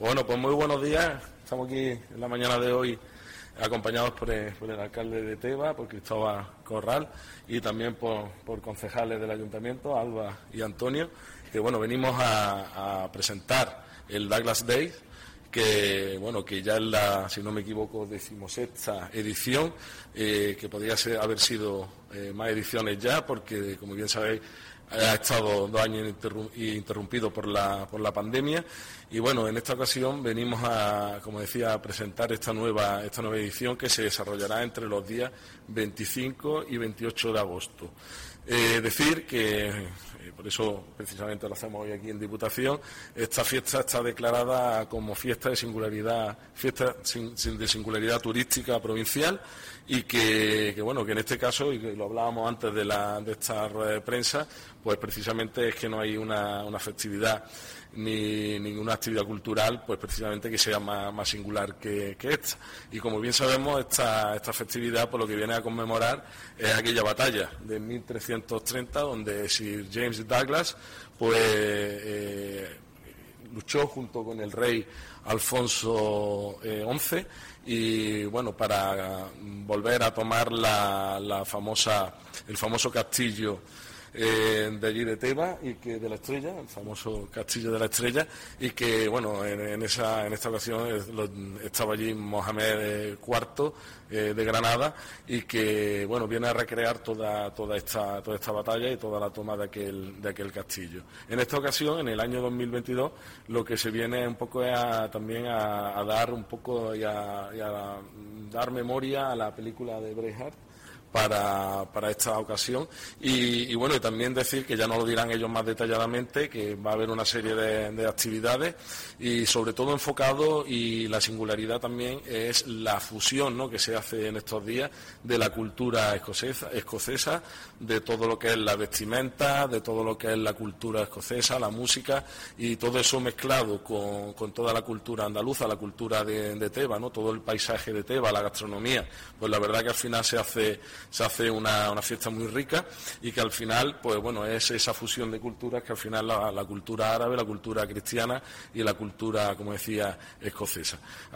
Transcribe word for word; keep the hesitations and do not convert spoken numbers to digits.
Bueno, pues muy buenos días. Estamos aquí en la mañana de hoy acompañados por el, por el alcalde de Teba, por Cristóbal Corral, y también por, por concejales del ayuntamiento, Alba y Antonio, que bueno, venimos a, a presentar el Douglas Day, que bueno, que ya es la, si no me equivoco, decimosexta edición, eh, que podría ser, haber sido eh, más ediciones ya, porque como bien sabéis ha estado dos años interrumpido por la por la pandemia, y bueno, en esta ocasión venimos a, como decía, a presentar esta nueva esta nueva edición que se desarrollará entre los días veinticinco y veintiocho de agosto. Eh, decir que, eh, por eso precisamente lo hacemos hoy aquí en Diputación, esta fiesta está declarada como fiesta de singularidad, fiesta de singularidad turística provincial, y que, que bueno, que en este caso, y que lo hablábamos antes de la de esta rueda de prensa, pues precisamente es que no hay una, una festividad ni ninguna actividad cultural, pues precisamente que sea más, más singular que, que esta. Y como bien sabemos, esta, esta festividad por lo que viene a conmemorar es aquella batalla de mil trescientos treinta donde Sir James Douglas pues eh, luchó junto con el rey Alfonso eh, once, y bueno, para volver a tomar la, la famosa el famoso castillo Eh, de allí de Teba, y que de la Estrella, el famoso castillo de la Estrella, y que bueno, en, en esa en esta ocasión eh, lo, estaba allí Mohamed cuarto eh, de Granada, y que bueno, viene a recrear toda toda esta toda esta batalla y toda la toma de aquel de aquel castillo. En esta ocasión, en el año dos mil veintidós, lo que se viene un poco es a, también a, a dar un poco y a, y a dar memoria a la película de Braveheart para, para esta ocasión, y, y bueno, y también decir que ya nos lo dirán ellos más detalladamente, que va a haber una serie de, de actividades, y sobre todo enfocado, y la singularidad también es la fusión, ¿no?, que se hace en estos días de la cultura escocesa, escocesa, de todo lo que es la vestimenta, de todo lo que es la cultura escocesa, la música, y todo eso mezclado con, con toda la cultura andaluza, la cultura de, de Teba, ¿no?, todo el paisaje de Teba, la gastronomía. Pues la verdad que al final se hace se hace una, una fiesta muy rica, y que al final, pues bueno, es esa fusión de culturas que al final la, la cultura árabe, la cultura cristiana y la cultura, como decía, escocesa.